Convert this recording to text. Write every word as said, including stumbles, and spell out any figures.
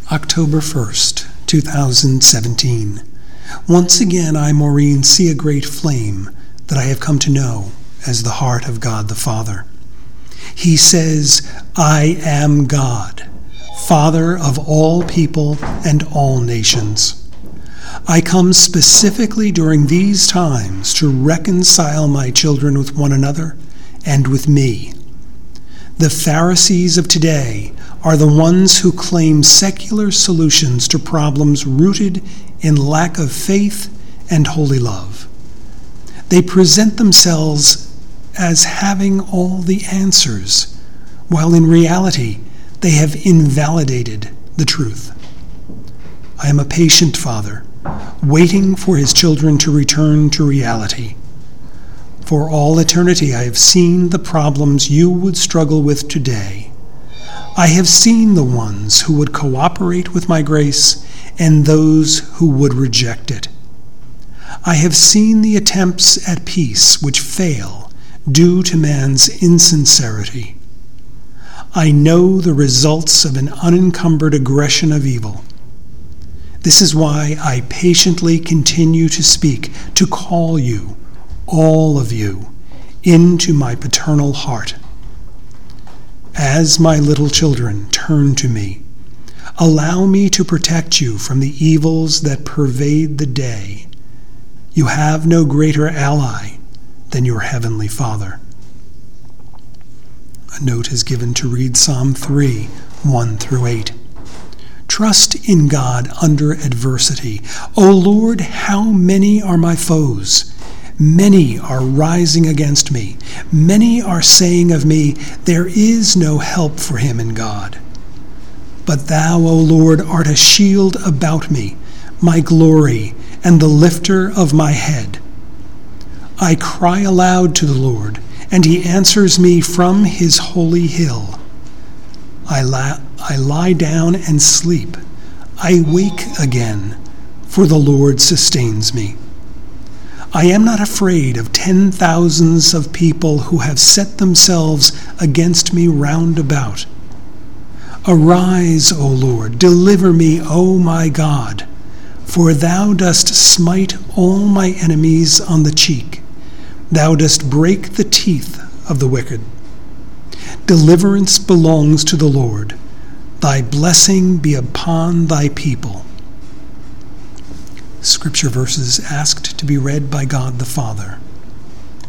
October first, two thousand seventeen. Once again I, Maureen, see a great flame that I have come to know as the heart of God the Father. He says, I am God, Father of all people and all nations. I come specifically during these times to reconcile my children with one another and with me. The Pharisees of today are the ones who claim secular solutions to problems rooted in lack of faith and holy love. They present themselves as having all the answers, while in reality they have invalidated the truth. I am a patient father, waiting for his children to return to reality. For all eternity I have seen the problems you would struggle with today. I have seen the ones who would cooperate with my grace and those who would reject it. I have seen the attempts at peace which fail due to man's insincerity. I know the results of an unencumbered aggression of evil. This is why I patiently continue to speak, to call you, all of you, into my paternal heart. As my little children turn to me, allow me to protect you from the evils that pervade the day. You have no greater ally than your heavenly Father. A note is given to read Psalm three, one through eight. Trust in God under adversity. O Lord, how many are my foes? Many are rising against me. Many are saying of me, there is no help for him in God. But thou, O Lord, art a shield about me, my glory, and the lifter of my head. I cry aloud to the Lord, and he answers me from his holy hill. I, la- I lie down and sleep. I wake again, for the Lord sustains me. I am not afraid of ten thousands of people who have set themselves against me round about. Arise, O Lord, deliver me, O my God, for thou dost smite all my enemies on the cheek. Thou dost break the teeth of the wicked. Deliverance belongs to the Lord. Thy blessing be upon thy people. Scripture verses asked to be read by God the Father.